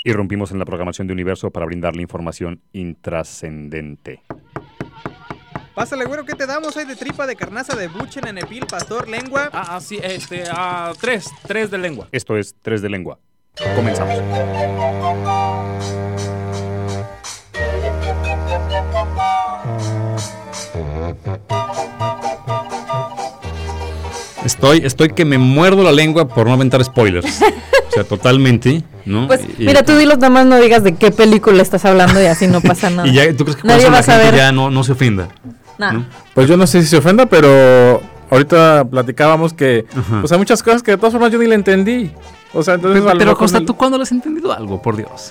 Irrumpimos en la programación de Universo para brindarle información intrascendente. Pásale, güero, ¿qué te damos? Hay de tripa, de carnaza, de buche, nenepil, pastor, lengua. Sí, tres de lengua. Esto es 3 de lengua. Comenzamos. Estoy que me muerdo la lengua por no aventar spoilers. O sea, totalmente, ¿no? Pues mira, tú dilos, nada más no digas de qué película estás hablando y así no pasa nada. Y ya, ¿tú crees que nadie va a la gente saber? Ya no se ofenda? Nah. ¿No? Pues yo no sé si se ofenda, pero ahorita platicábamos que pues hay muchas cosas que de todas formas yo ni le entendí. O sea, entonces pero Costa, ¿tú cuándo le has entendido algo, por Dios?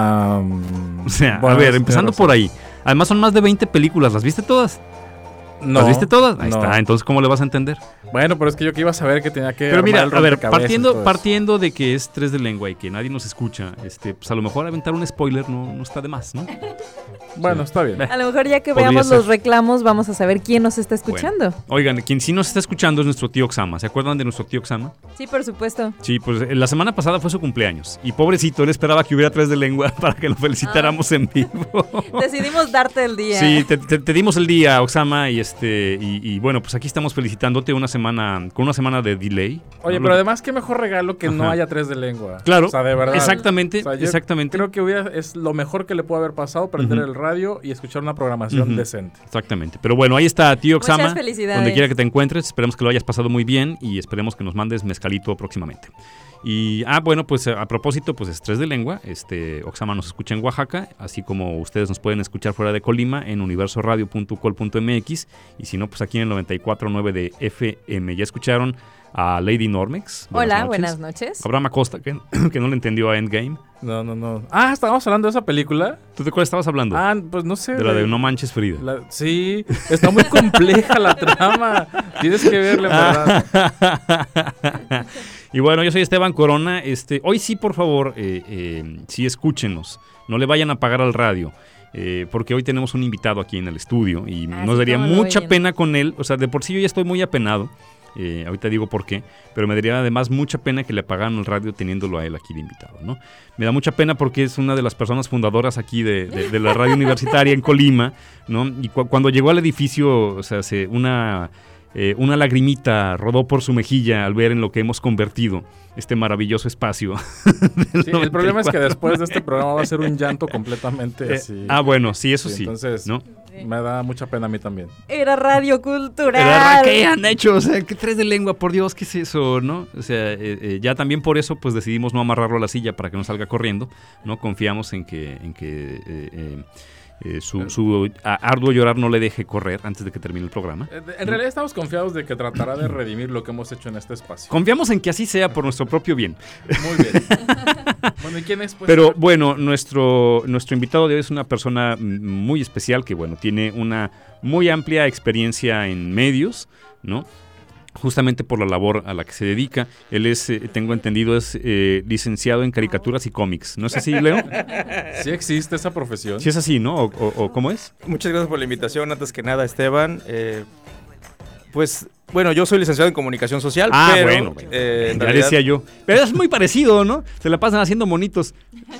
O sea, bueno, a ver, empezando por ahí. Además son más de 20 películas, ¿las viste todas? No. ¿Las viste todas? Ahí no. está, entonces ¿cómo le vas a entender? Bueno, pero es que yo que iba a saber que tenía que... Pero mira, a ver, partiendo partiendo de que es 3 de lengua y que nadie nos escucha, pues a lo mejor aventar un spoiler no está de más, ¿no? Bueno, está bien. A lo mejor ya que Podría veamos ser. los reclamos vamos a saber quién nos está escuchando. Bueno, oigan, quien sí nos está escuchando es nuestro tío Oxama. ¿Se acuerdan de nuestro tío Oxama? Sí, por supuesto. Sí, pues la semana pasada fue su cumpleaños. Y pobrecito, él esperaba que hubiera 3 de lengua para que lo felicitáramos en vivo. Decidimos darte el día. Sí, te dimos el día, Oxama, y bueno, pues aquí estamos felicitándote con una semana de delay. Oye, ¿no? pero además qué mejor regalo que no Ajá. haya 3 de lengua. Claro, o sea, de verdad. exactamente, O sea, yo exactamente. Creo que es lo mejor que le puede haber pasado, prender el radio y escuchar una programación decente. Exactamente. Pero bueno, ahí está, tío Oxama. Muchas felicidades. Donde quiera que te encuentres, esperemos que lo hayas pasado muy bien y esperemos que nos mandes mezcalito próximamente. Y, bueno, pues a propósito, pues es 3 de lengua. Oxama nos escucha en Oaxaca, así como ustedes nos pueden escuchar fuera de Colima en universoradio.col.mx y si no, pues aquí en el 94.9 de FM. Ya escucharon a Lady Normex. Hola, buenas noches. Abraham Acosta, que no le entendió a Endgame. No. Ah, estábamos hablando de esa película. ¿Tú de cuál estabas hablando? Pues no sé. De la de No Manches Frida. Sí, está muy compleja la trama. Tienes que verla, en verdad. Y bueno, yo soy Esteban Corona. Hoy sí, por favor, sí escúchenos. No le vayan a apagar al radio. Porque hoy tenemos un invitado aquí en el estudio y nos daría mucha pena con él. O sea, de por sí yo ya estoy muy apenado. Ahorita digo por qué, pero me daría además mucha pena que le apagaran el radio teniéndolo a él aquí de invitado, ¿no? Me da mucha pena porque es una de las personas fundadoras aquí de la radio universitaria en Colima, ¿no? Y cuando llegó al edificio, o sea, una lagrimita rodó por su mejilla al ver en lo que hemos convertido este maravilloso espacio. Sí, el problema es que después de este programa va a ser un llanto completamente así. Bueno, sí, eso sí. Entonces, ¿no? Me da mucha pena a mí también. Era radio cultural. ¿Qué han hecho? O sea, ¿qué 3 de lengua? Por Dios, ¿qué es eso? ¿No? O sea, ya también por eso pues decidimos no amarrarlo a la silla para que no salga corriendo, ¿no? Confiamos en que su arduo llorar no le deje correr antes de que termine el programa. En realidad estamos confiados de que tratará de redimir lo que hemos hecho en este espacio. Confiamos en que así sea por nuestro propio bien. Muy bien. Bueno, ¿y quién es? Pues, pero bueno, nuestro invitado de hoy es una persona muy especial que, bueno, tiene una muy amplia experiencia en medios, ¿no? Justamente por la labor a la que se dedica. Él es, tengo entendido, es licenciado en caricaturas y cómics. ¿No es así, Leo? Sí existe esa profesión. Sí es así, ¿no? ¿O cómo es? Muchas gracias por la invitación, antes que nada, Esteban. Pues, bueno, yo soy licenciado en comunicación social, pero... bueno. En ya realidad, decía yo. Pero es muy parecido, ¿no? Se la pasan haciendo monitos.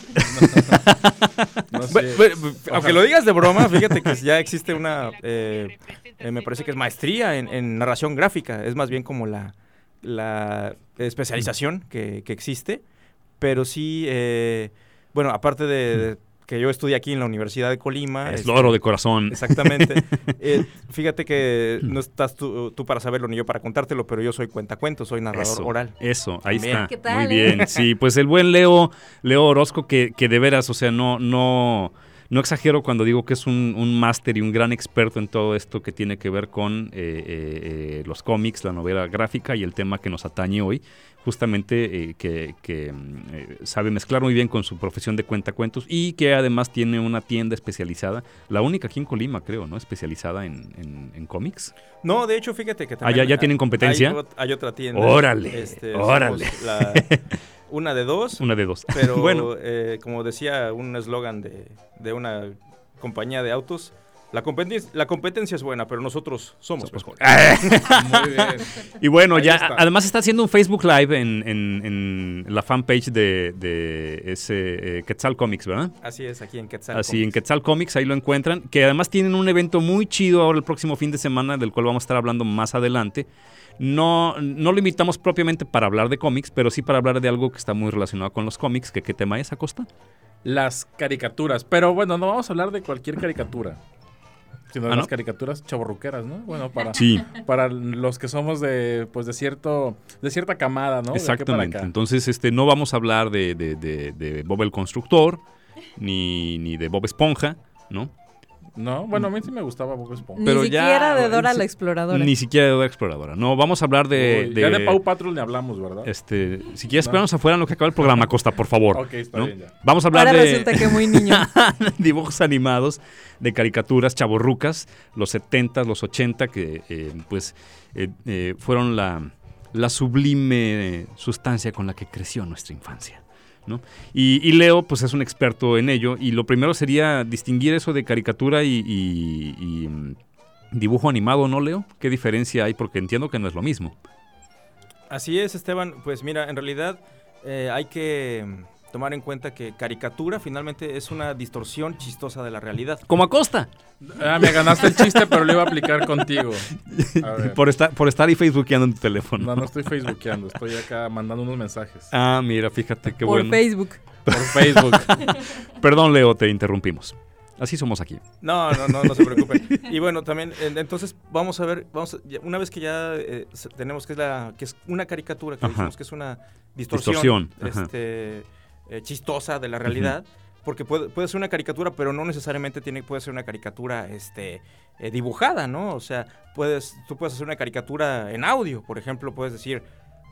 No sé. aunque lo digas de broma, fíjate que ya existe una... me parece que es maestría en narración gráfica. Es más bien como la especialización que existe. Pero sí, bueno, aparte de que yo estudié aquí en la Universidad de Colima. Es loro de corazón. Exactamente. Fíjate que no estás tú para saberlo ni yo para contártelo, pero yo soy cuentacuentos, soy narrador oral. Eso, ahí También. está. ¿Qué tal, muy bien. Sí, pues el buen Leo Orozco, que de veras, o sea, no exagero cuando digo que es un máster y un gran experto en todo esto que tiene que ver con los cómics, la novela gráfica y el tema que nos atañe hoy. Justamente que sabe mezclar muy bien con su profesión de cuentacuentos y que además tiene una tienda especializada, la única aquí en Colima, creo, ¿no? Especializada en cómics. No, de hecho, fíjate que también... ¿Ya tienen competencia? Hay otra tienda. ¡Órale! ¡Órale! Una de dos. Una de dos. Pero, bueno. Como decía un eslogan de una compañía de autos, La competencia es buena, pero nosotros somos mejores. Muy bien. Y bueno, Ahí ya está. además está haciendo un Facebook Live en la fanpage de ese Quetzal Comics, ¿verdad? Así es, aquí en Quetzal. Así, Comics. en Quetzal Comics, ahí lo encuentran, que además tienen un evento muy chido ahora el próximo fin de semana, del cual vamos a estar hablando más adelante. No lo invitamos propiamente para hablar de cómics, pero sí para hablar de algo que está muy relacionado con los cómics. ¿Qué tema es, Acosta? Las caricaturas. Pero bueno, no vamos a hablar de cualquier caricatura, sino de las caricaturas chavorruqueras, ¿no? Bueno, para los que somos de cierta camada, ¿no? Exactamente. Entonces, no vamos a hablar de Bob el Constructor, ni de Bob Esponja, ¿no? No, bueno, a mí sí me gustaba Bob Esponja. Pero Ni siquiera de Dora la Exploradora. Ni siquiera de Dora la Exploradora. No, vamos a hablar Ya de Paw Patrol ni hablamos, ¿verdad? Si quieres, esperamos afuera en lo que acaba el programa, Costa, por favor. Ok, está ¿no? bien ya. Vamos a hablar Ahora de resulta que muy niño. dibujos animados, de caricaturas chavorrucas, los 70, los 80, que fueron la sublime sustancia con la que creció nuestra infancia, ¿no? Y Leo, pues, es un experto en ello, y lo primero sería distinguir eso de caricatura y dibujo animado, ¿no, Leo? ¿Qué diferencia hay? Porque entiendo que no es lo mismo. Así es, Esteban. Pues mira, en realidad hay que tomar en cuenta que caricatura finalmente es una distorsión chistosa de la realidad. ¡Como Acosta! Me ganaste el chiste, pero lo iba a aplicar contigo. A ver. Por estar ahí facebookeando en tu teléfono. No estoy facebookeando, estoy acá mandando unos mensajes. Ah, mira, fíjate qué Por bueno. Facebook. Por Facebook. Perdón, Leo, te interrumpimos. Así somos aquí. No se preocupen. Y bueno, también, entonces vamos a ver, una vez que ya tenemos que es una caricatura, que dijimos que es una distorsión. Chistosa de la realidad, porque puede ser una caricatura, pero no necesariamente puede ser una caricatura dibujada, ¿no? O sea, tú puedes hacer una caricatura en audio, por ejemplo, puedes decir...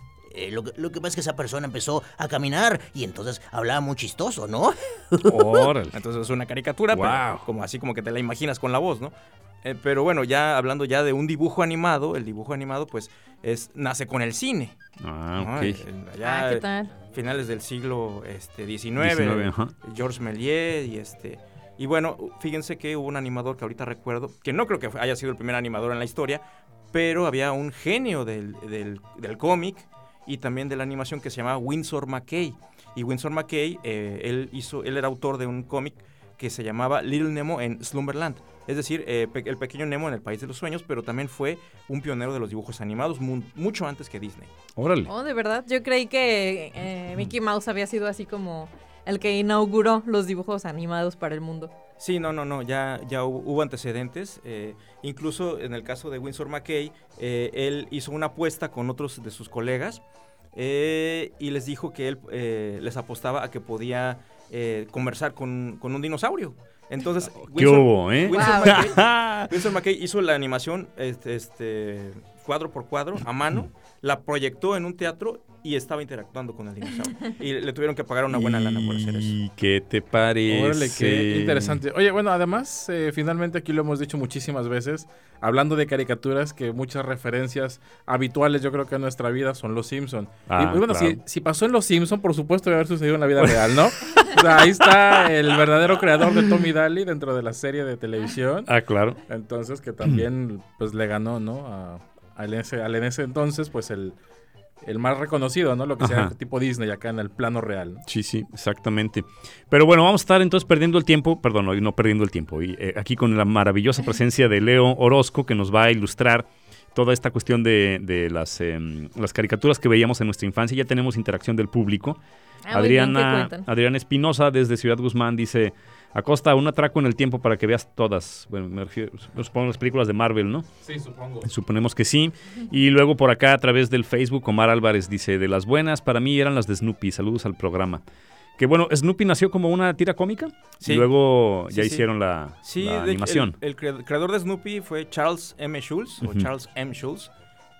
Lo que pasa es que esa persona empezó a caminar y entonces hablaba muy chistoso, ¿no? Órale. Entonces es una caricatura, pero así como que te la imaginas con la voz, ¿no? Pero bueno, ya hablando ya de un dibujo animado, el dibujo animado pues nace con el cine. Ah, ok. Ya ¿qué tal? finales del siglo XIX, ajá. Georges Méliès y bueno, fíjense que hubo un animador que ahorita recuerdo, que no creo que haya sido el primer animador en la historia, pero había un genio del cómic y también de la animación que se llamaba Winsor McCay. Y Winsor McCay, él era autor de un cómic que se llamaba Little Nemo en Slumberland. Es decir, el pequeño Nemo en el País de los Sueños, pero también fue un pionero de los dibujos animados mucho antes que Disney. Órale. Oh, de verdad. Yo creí que Mickey Mouse había sido así como el que inauguró los dibujos animados para el mundo. Sí, no, ya hubo antecedentes. Incluso en el caso de Winsor McCay, él hizo una apuesta con otros de sus colegas y les dijo que él les apostaba a que podía conversar con un dinosaurio. Entonces, Winsor McCay hizo la animación cuadro por cuadro, a mano, la proyectó en un teatro y estaba interactuando con el dinosaurio. Y le tuvieron que pagar una buena lana por hacer eso. ¿Y qué te parece? Órale, qué interesante. Oye, bueno, además, finalmente aquí lo hemos dicho muchísimas veces, hablando de caricaturas, que muchas referencias habituales yo creo que en nuestra vida son Los Simpson. Y bueno, claro. si pasó en Los Simpson, por supuesto debe haber sucedido en la vida real, ¿no? O sea, ahí está el verdadero creador de Tommy Daly dentro de la serie de televisión. Ah, claro. Entonces, que también pues le ganó, ¿no? Al en ese entonces, pues el más reconocido, ¿no? Lo que sea tipo Disney acá en el plano real, ¿no? Sí, exactamente. Pero bueno, vamos a estar entonces perdiendo el tiempo, no perdiendo el tiempo, y aquí con la maravillosa presencia de Leo Orozco, que nos va a ilustrar toda esta cuestión de las caricaturas que veíamos en nuestra infancia. Ya tenemos interacción del público. Adriana Espinosa desde Ciudad Guzmán dice: Acosta, un atraco en el tiempo para que veas todas. Bueno, me refiero, supongo, las películas de Marvel, ¿no? Sí, supongo. Suponemos que sí. Y luego por acá, a través del Facebook, Omar Álvarez dice: de las buenas, para mí eran las de Snoopy. Saludos al programa. Que bueno, Snoopy nació como una tira cómica. Sí. Y luego ya Sí. hicieron la animación. El creador de Snoopy fue Charles M. Schulz, o Charles M. Schulz.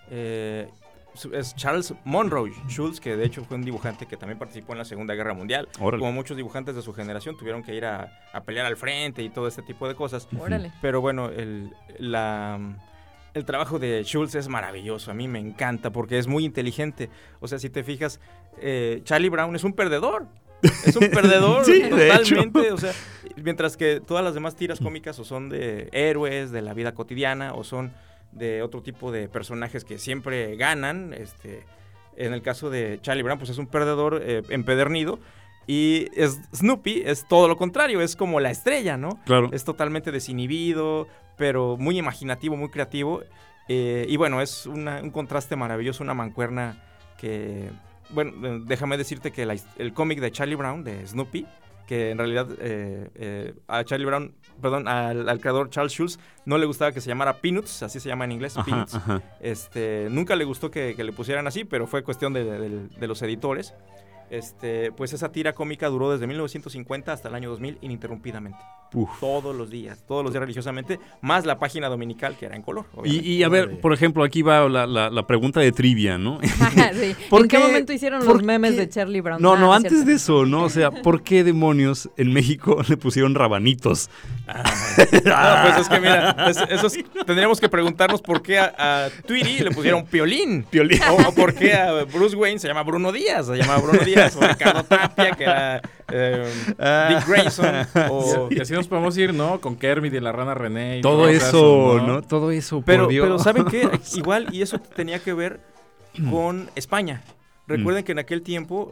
Es Charles Monroe Schulz, que de hecho fue un dibujante que también participó en la Segunda Guerra Mundial. Órale. Como muchos dibujantes de su generación tuvieron que ir a pelear al frente y todo este tipo de cosas. Órale. Pero bueno, el trabajo de Schulz es maravilloso. A mí me encanta porque es muy inteligente. O sea, si te fijas, Charlie Brown es un perdedor. Es un perdedor Sí, totalmente. de hecho. O sea, mientras que todas las demás tiras cómicas o son de héroes, de la vida cotidiana, o son de otro tipo de personajes que siempre ganan. En el caso de Charlie Brown, pues es un perdedor empedernido. Y Snoopy es todo lo contrario, es como la estrella, ¿no? Claro. Es totalmente desinhibido, pero muy imaginativo, muy creativo. Y bueno, es un contraste maravilloso, una mancuerna que... Bueno, déjame decirte que el cómic de Charlie Brown, de Snoopy, que en realidad a Charlie Brown, perdón, al creador Charles Schulz, no le gustaba que se llamara Peanuts, así se llama en inglés, Peanuts. Ajá. Nunca le gustó que le pusieran así, pero fue cuestión de los editores. Pues esa tira cómica duró desde 1950 hasta el año 2000 ininterrumpidamente. Todos los días religiosamente, más la página dominical que era en color. Y a ver, por ejemplo, aquí va la pregunta de trivia, ¿no? Sí. ¿En qué momento hicieron los memes de Charlie Brown? No, antes de eso, ¿no? O sea, ¿por qué demonios en México le pusieron rabanitos? Pues es que mira, tendríamos que preguntarnos por qué a Tweety le pusieron Piolín. O por qué a Bruce Wayne se llama Bruno Díaz, o Ricardo Tapia, que era Dick Grayson, y así nos podemos ir, ¿no? Con Kermit y la rana René. Y todo eso, ¿no? Todo eso, pero ¿saben qué? Igual, y eso tenía que ver con España. Recuerden que en aquel tiempo...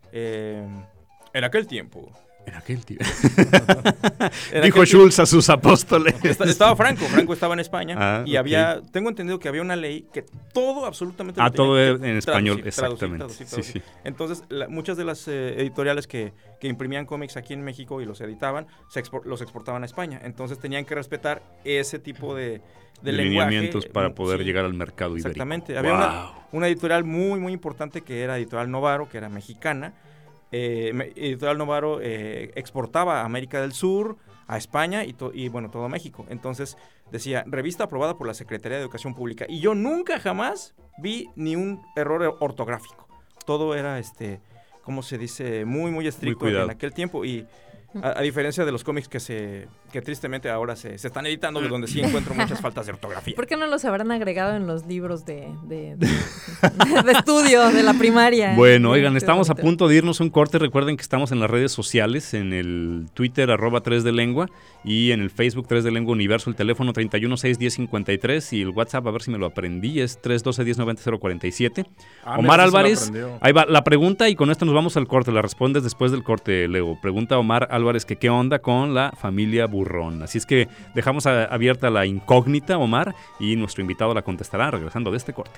Dijo Schulz a sus apóstoles. Estaba Franco estaba en España y tengo entendido que había una ley que todo absolutamente... todo en español, exactamente. Sí. Entonces, muchas de las editoriales que imprimían cómics aquí en México y los editaban, los exportaban a España. Entonces tenían que respetar ese tipo de lineamientos para poder llegar al mercado ibérico. Exactamente. Había una editorial muy, muy importante que era Editorial Novaro, que era mexicana. Editorial Novaro exportaba a América del Sur, a España y bueno, todo México. Entonces decía, revista aprobada por la Secretaría de Educación Pública. Y yo nunca jamás vi ni un error ortográfico. Todo era, ¿cómo se dice? Muy, muy estricto en aquel tiempo. Y a diferencia de los cómics que tristemente ahora se están editando, donde sí encuentro muchas faltas de ortografía. ¿Por qué no los habrán agregado en los libros de estudio de la primaria? Bueno, oigan, estamos a punto de irnos a un corte. Recuerden que estamos en las redes sociales, en el Twitter @3delengua y en el Facebook 3 de Lengua Universo, el teléfono 3161053 y el WhatsApp, a ver si me lo aprendí, es 312109047. Omar Álvarez, ahí va la pregunta y con esto nos vamos al corte. La respondes después del corte, Leo. Pregunta Omar Álvarez que qué onda con la familia Burrón. Así es que dejamos abierta la incógnita, Omar, y nuestro invitado la contestará regresando de este corte.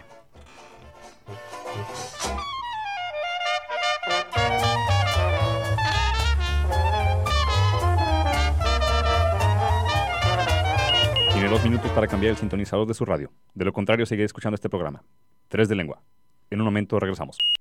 Tiene 2 minutos para cambiar el sintonizador de su radio. De lo contrario, seguiré escuchando este programa. 3 de Lengua. En un momento regresamos.